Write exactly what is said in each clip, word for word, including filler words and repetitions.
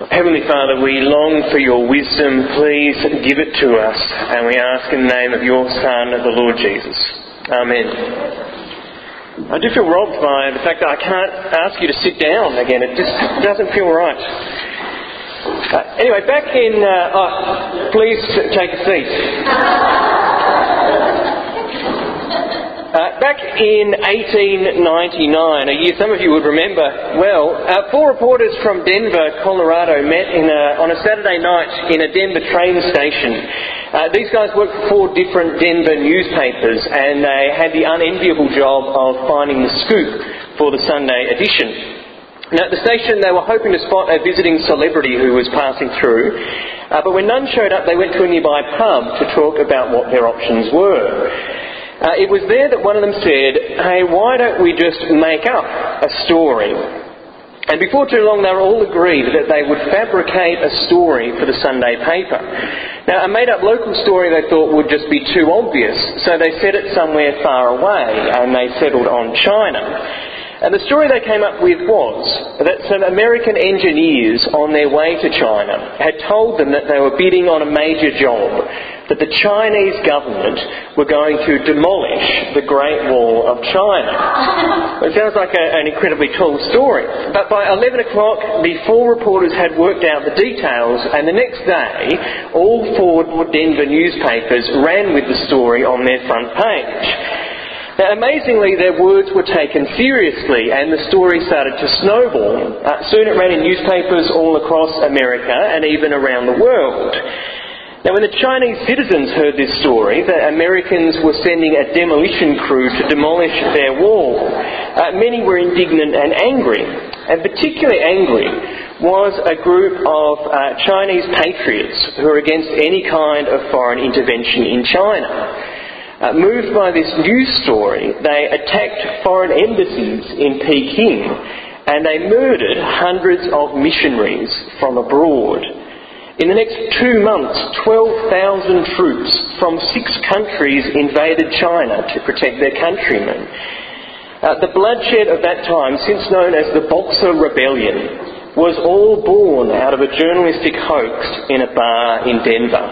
Heavenly Father, we long for your wisdom. Please give it to us, and we ask in the name of your Son, the Lord Jesus. Amen. I do feel robbed by the fact that I can't ask you to sit down again. It just doesn't feel right. Uh, anyway, back in... Uh, oh, please take a seat. Uh, back in eighteen ninety-nine, a year some of you would remember well, uh, four reporters from Denver, Colorado met in a, on a Saturday night in a Denver train station. Uh, these guys worked for four different Denver newspapers, and they had the unenviable job of finding the scoop for the Sunday edition. Now, at the station, they were hoping to spot a visiting celebrity who was passing through, uh, but when none showed up, they went to a nearby pub to talk about what their options were. Uh, it was there that one of them said, hey, why don't we just make up a story? And before too long, they were all agreed that they would fabricate a story for the Sunday paper. Now, a made-up local story they thought would just be too obvious, so they set it somewhere far away, and they settled on China. And the story they came up with was that some American engineers on their way to China had told them that they were bidding on a major job, that the Chinese government were going to demolish the Great Wall of China. It sounds like a, an incredibly tall story. But by eleven o'clock, the four reporters had worked out the details, and the next day, all four Denver newspapers ran with the story on their front page. Now, amazingly, their words were taken seriously, and the story started to snowball. Uh, soon it ran in newspapers all across America and even around the world. Now, when the Chinese citizens heard this story, that Americans were sending a demolition crew to demolish their wall, uh, many were indignant and angry. And particularly angry was a group of uh, Chinese patriots who were against any kind of foreign intervention in China. Uh, moved by this news story, they attacked foreign embassies in Peking, and they murdered hundreds of missionaries from abroad. In the next two months, twelve thousand troops from six countries invaded China to protect their countrymen. Uh, the bloodshed of that time, since known as the Boxer Rebellion, was all born out of a journalistic hoax in a bar in Denver.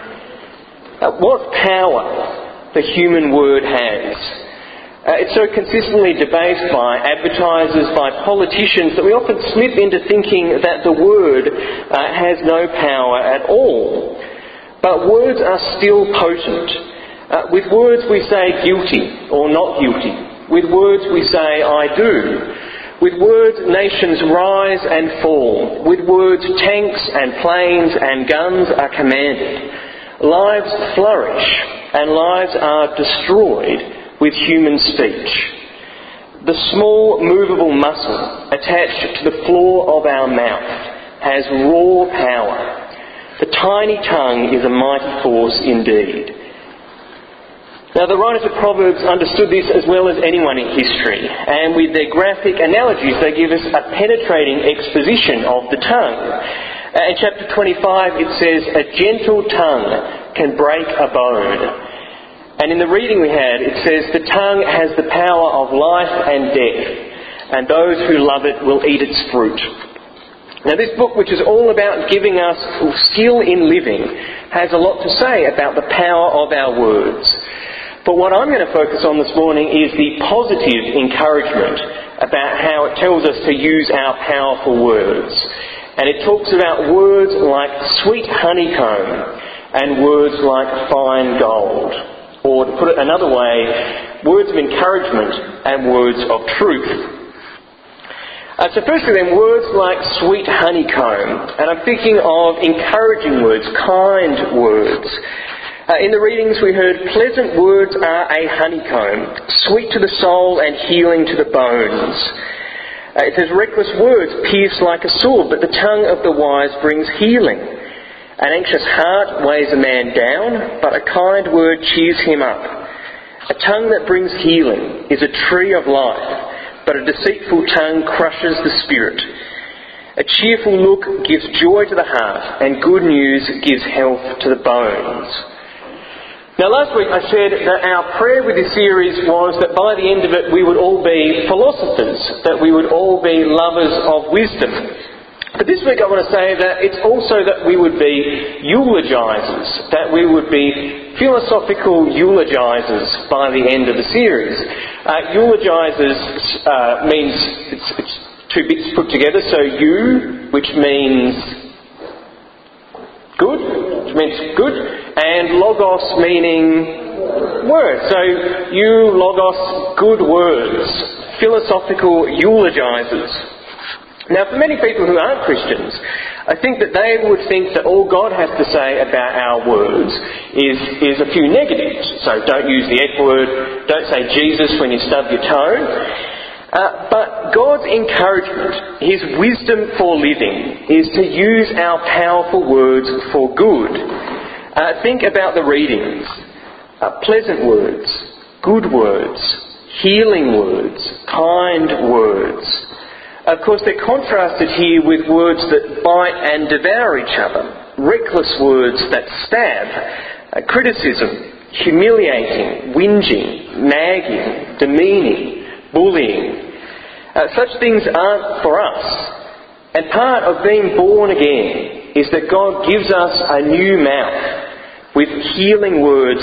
Uh, what power the human word has. Uh, it's so consistently debased by advertisers, by politicians, that we often slip into thinking that the word uh, has no power at all. But words are still potent. Uh, with words we say guilty or not guilty. With words we say I do. With words nations rise and fall. With words tanks and planes and guns are commanded. Lives flourish and lives are destroyed with human speech. The small movable muscle attached to the floor of our mouth has raw power. The tiny tongue is a mighty force indeed. Now, the writers of Proverbs understood this as well as anyone in history, and with their graphic analogies they give us a penetrating exposition of the tongue. Uh, in chapter twenty-five it says, a gentle tongue can break a bone. And in the reading we had, it says, the tongue has the power of life and death, and those who love it will eat its fruit. Now, this book, which is all about giving us skill in living, has a lot to say about the power of our words. But what I'm going to focus on this morning is the positive encouragement about how it tells us to use our powerful words. And it talks about words like sweet honeycomb and words like fine gold. Or to put it another way, words of encouragement and words of truth. Uh, so firstly then, words like sweet honeycomb. And I'm thinking of encouraging words, kind words. Uh, in the readings we heard, pleasant words are a honeycomb, sweet to the soul and healing to the bones. Uh, it says, reckless words pierce like a sword, but the tongue of the wise brings healing. An anxious heart weighs a man down, but a kind word cheers him up. A tongue that brings healing is a tree of life, but a deceitful tongue crushes the spirit. A cheerful look gives joy to the heart, and good news gives health to the bones. Now, last week I said that our prayer with this series was that by the end of it we would all be philosophers, that we would all be lovers of wisdom. But this week I want to say that it's also that we would be eulogisers, that we would be philosophical eulogisers by the end of the series. Uh, eulogisers uh, means, it's, it's two bits put together, so eu, which means good, which means good, and logos meaning word. So you, logos, good words, philosophical eulogisers. Now, for many people who aren't Christians, I think that they would think that all God has to say about our words is, is a few negatives. So don't use the F word, don't say Jesus when you stub your toe. Uh, but God's encouragement, His wisdom for living, is to use our powerful words for good. Uh, think about the readings. Uh, pleasant words, good words, healing words, kind words. Of course, they're contrasted here with words that bite and devour each other. Reckless words that stab, uh, criticism, humiliating, whinging, nagging, demeaning, bullying. Uh, such things aren't for us. And part of being born again is that God gives us a new mouth with healing words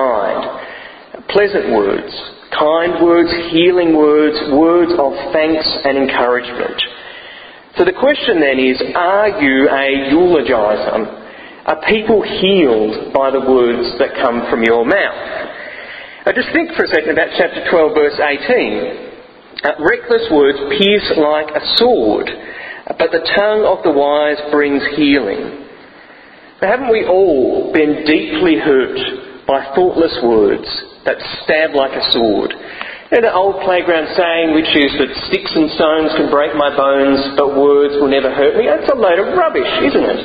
inside. Pleasant words, kind words, healing words, words of thanks and encouragement. So the question then is, are you a eulogiser? Are people healed by the words that come from your mouth? Now just think for a second about chapter twelve, verse eighteen. Uh, reckless words pierce like a sword, but the tongue of the wise brings healing. Now, haven't we all been deeply hurt by thoughtless words that stab like a sword? You know, the old playground saying, which is that sticks and stones can break my bones, but words will never hurt me. That's a load of rubbish, isn't it?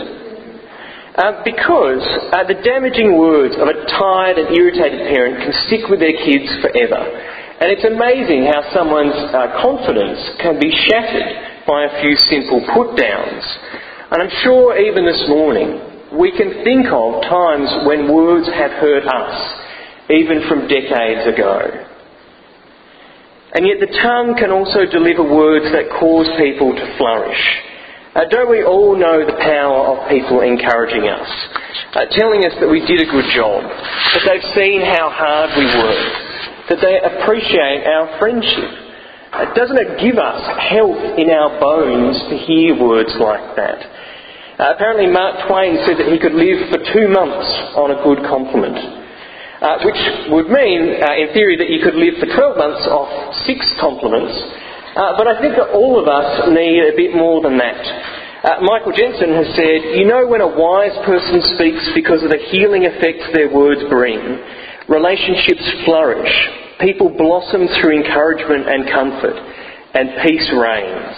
Uh, because uh, the damaging words of a tired and irritated parent can stick with their kids forever. And it's amazing how someone's uh, confidence can be shattered by a few simple put-downs. And I'm sure even this morning we can think of times when words have hurt us, even from decades ago. And yet the tongue can also deliver words that cause people to flourish. Uh, don't we all know the power of people encouraging us, uh, telling us that we did a good job, that they've seen how hard we worked, that they appreciate our friendship? Uh, doesn't it give us health in our bones to hear words like that? Uh, apparently Mark Twain said that he could live for two months on a good compliment. Uh, which would mean, uh, in theory, that you could live for twelve months off six compliments. Uh, but I think that all of us need a bit more than that. Uh, Michael Jensen has said, you know when a wise person speaks because of the healing effects their words bring, relationships flourish, people blossom through encouragement and comfort, and peace reigns.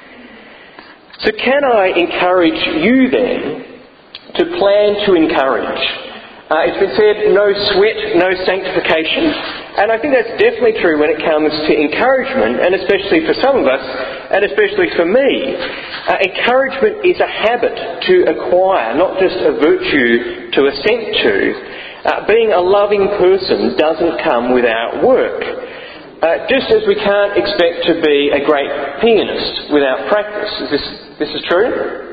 So can I encourage you then to plan to encourage? Uh, it's been said, no sweat, no sanctification. And I think that's definitely true when it comes to encouragement, and especially for some of us, and especially for me. Uh, encouragement is a habit to acquire, not just a virtue to assent to. Uh, being a loving person doesn't come without work. Uh, just as we can't expect to be a great pianist without practice. Is this, this is true?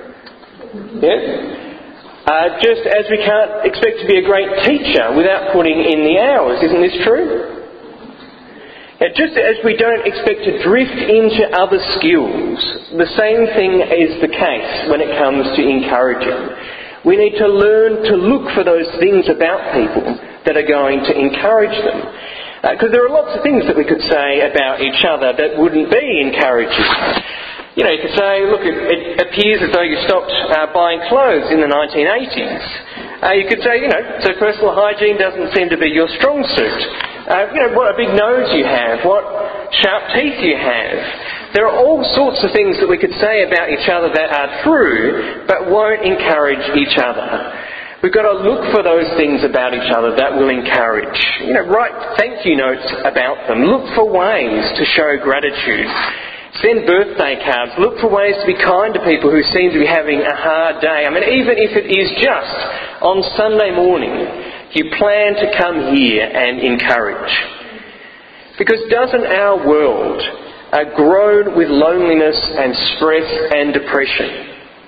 Yeah? Uh, just as we can't expect to be a great teacher without putting in the hours. Isn't this true? Now, just as we don't expect to drift into other skills, the same thing is the case when it comes to encouraging. We need to learn to look for those things about people that are going to encourage them. Because uh, there are lots of things that we could say about each other that wouldn't be encouraging. You know, you could say, look, it, it appears as though you stopped uh, buying clothes in the nineteen eighties. Uh, you could say, you know, so personal hygiene doesn't seem to be your strong suit. Uh, you know, what a big nose you have, what sharp teeth you have. There are all sorts of things that we could say about each other that are true, but won't encourage each other. We've got to look for those things about each other that will encourage. You know, write thank you notes about them. Look for ways to show gratitude. Send birthday cards. Look for ways to be kind to people who seem to be having a hard day. I mean, even if it is just on Sunday morning, you plan to come here and encourage. Because doesn't our world uh, groan with loneliness and stress and depression?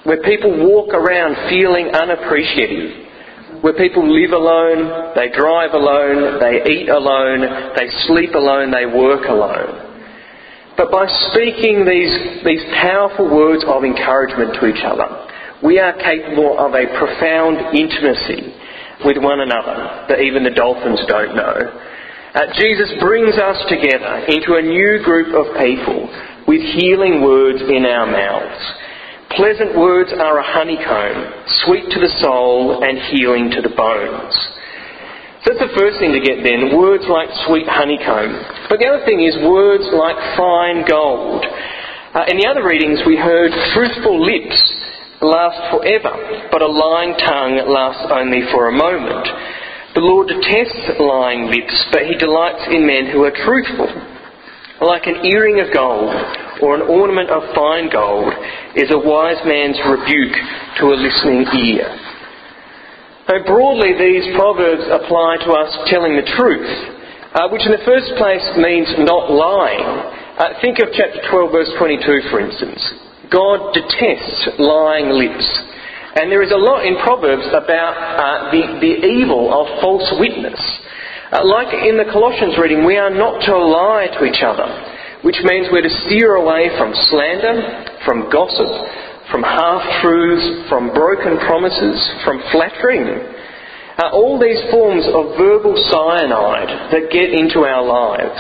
where people walk around feeling unappreciative, where people live alone, they drive alone, they eat alone, they sleep alone, they work alone. But by speaking these, these powerful words of encouragement to each other, we are capable of a profound intimacy with one another that even the dolphins don't know. Uh, Jesus brings us together into a new group of people with healing words in our mouths. Pleasant words are a honeycomb, sweet to the soul and healing to the bones. So that's the first thing to get then, words like sweet honeycomb. But the other thing is words like fine gold. Uh, in the other readings we heard truthful lips last forever, but a lying tongue lasts only for a moment. The Lord detests lying lips, but he delights in men who are truthful. Like an earring of gold or an ornament of fine gold is a wise man's rebuke to a listening ear. Now, broadly, these proverbs apply to us telling the truth, uh, which in the first place means not lying. Uh, think of chapter twelve, verse twenty-two, for instance. God detests lying lips. And there is a lot in Proverbs about uh, the, the evil of false witness. Uh, like in the Colossians reading, we are not to lie to each other, which means we're to steer away from slander, from gossip, from half-truths, from broken promises, from flattering. Uh, all these forms of verbal cyanide that get into our lives.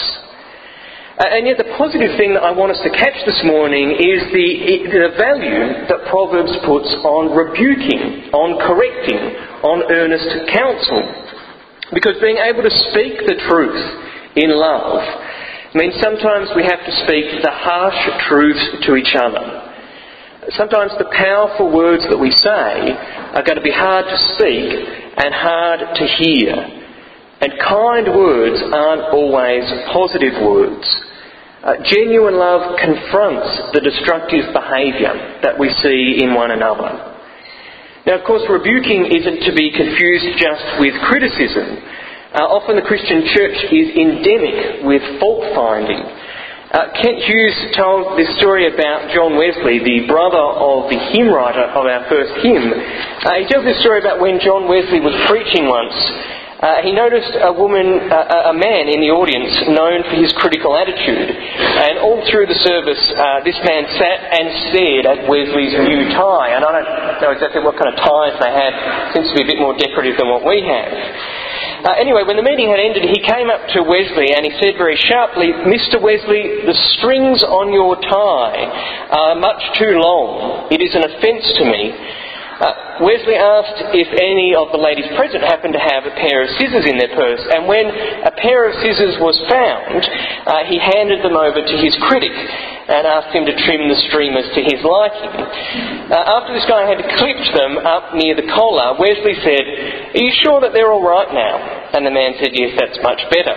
Uh, and yet the positive thing that I want us to catch this morning is the, the value that Proverbs puts on rebuking, on correcting, on earnest counsel. Because being able to speak the truth in love means sometimes we have to speak the harsh truths to each other. Sometimes the powerful words that we say are going to be hard to speak and hard to hear. And kind words aren't always positive words. Uh, genuine love confronts the destructive behaviour that we see in one another. Now, of course, rebuking isn't to be confused just with criticism. Uh, often the Christian church is endemic with fault-finding. Uh, Kent Hughes told this story about John Wesley, the brother of the hymn writer of our first hymn. Uh, he tells this story about when John Wesley was preaching once. Uh, he noticed a woman, uh, a man in the audience known for his critical attitude. And all through the service, uh, this man sat and stared at Wesley's new tie. And I don't know exactly what kind of ties they had. Seems to be a bit more decorative than what we have. Uh, anyway, when the meeting had ended, he came up to Wesley and he said very sharply, "Mister Wesley, the strings on your tie are much too long. It is an offence to me." Uh, Wesley asked if any of the ladies present happened to have a pair of scissors in their purse, and when a pair of scissors was found, uh, he handed them over to his critic and asked him to trim the streamers to his liking. Uh, after this guy had clipped them up near the collar, Wesley said, "Are you sure that they're all right now?" And the man said, "Yes, that's much better."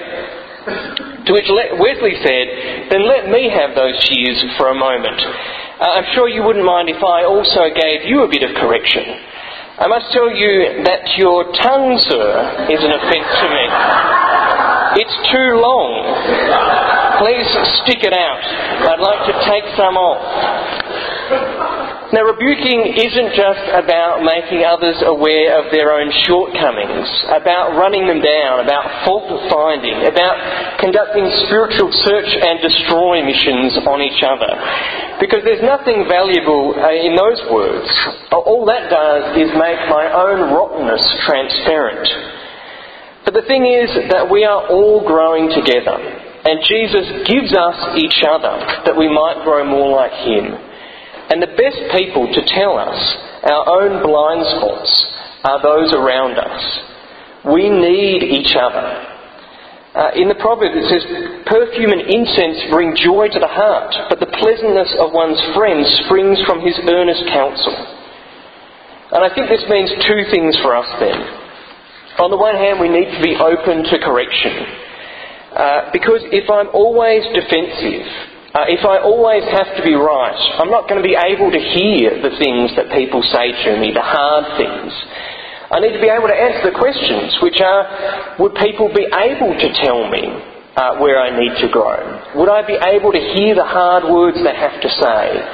To which Wesley said, "Then let me have those shears for a moment. Uh, I'm sure you wouldn't mind if I also gave you a bit of correction. I must tell you that your tongue, sir, is an offence to me. It's too long. Please stick it out. I'd like to take some off." Now, rebuking isn't just about making others aware of their own shortcomings, about running them down, about fault-finding, about conducting spiritual search and destroy missions on each other. Because there's nothing valuable in those words. All that does is make my own rottenness transparent. But the thing is that we are all growing together, and Jesus gives us each other that we might grow more like Him. And the best people to tell us our own blind spots are those around us. We need each other. Uh, in the proverb it says, "Perfume and incense bring joy to the heart, but the pleasantness of one's friend springs from his earnest counsel." And I think this means two things for us then. On the one hand, we need to be open to correction. Uh, because if I'm always defensive, Uh, if I always have to be right, I'm not going to be able to hear the things that people say to me, the hard things. I need to be able to answer the questions, which are, would people be able to tell me uh, where I need to grow? Would I be able to hear the hard words they have to say?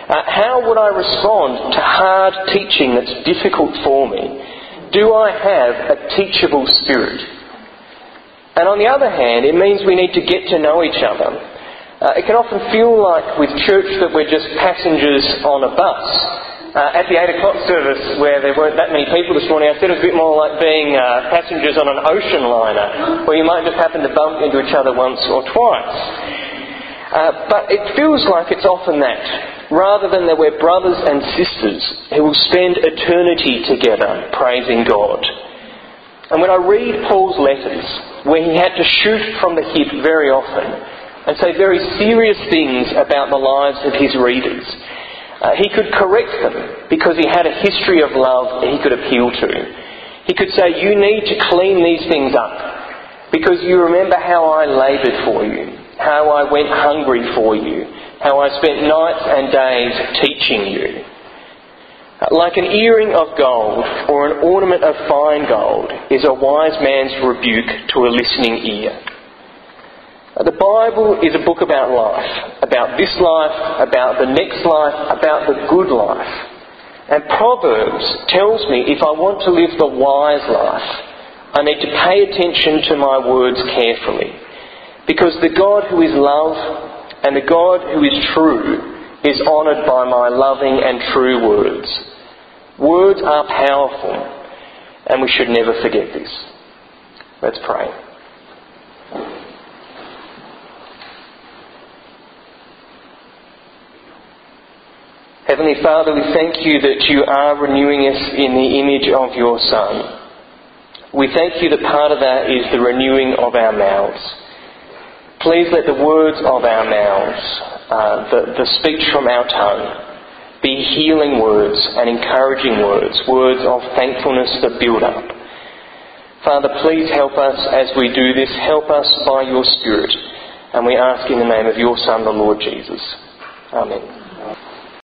Uh, how would I respond to hard teaching that's difficult for me? Do I have a teachable spirit? And on the other hand, it means we need to get to know each other. Uh, it can often feel like with church that we're just passengers on a bus. Uh, at the eight o'clock service, where there weren't that many people this morning, I said it was a bit more like being uh, passengers on an ocean liner, where you might just happen to bump into each other once or twice. Uh, but it feels like it's often that, rather than that we're brothers and sisters who will spend eternity together praising God. And when I read Paul's letters, where he had to shoot from the hip very often and say very serious things about the lives of his readers, Uh, he could correct them because he had a history of love that he could appeal to. He could say, you need to clean these things up because you remember how I laboured for you, how I went hungry for you, how I spent nights and days teaching you. Like an earring of gold or an ornament of fine gold is a wise man's rebuke to a listening ear. The Bible is a book about life, about this life, about the next life, about the good life. And Proverbs tells me if I want to live the wise life, I need to pay attention to my words carefully. Because the God who is love and the God who is true is honoured by my loving and true words. Words are powerful, and we should never forget this. Let's pray. Heavenly Father, we thank you that you are renewing us in the image of your Son. We thank you that part of that is the renewing of our mouths. Please let the words of our mouths, uh, the, the speech from our tongue, be healing words and encouraging words, words of thankfulness that build up. Father, please help us as we do this. Help us by your Spirit. And we ask in the name of your Son, the Lord Jesus. Amen.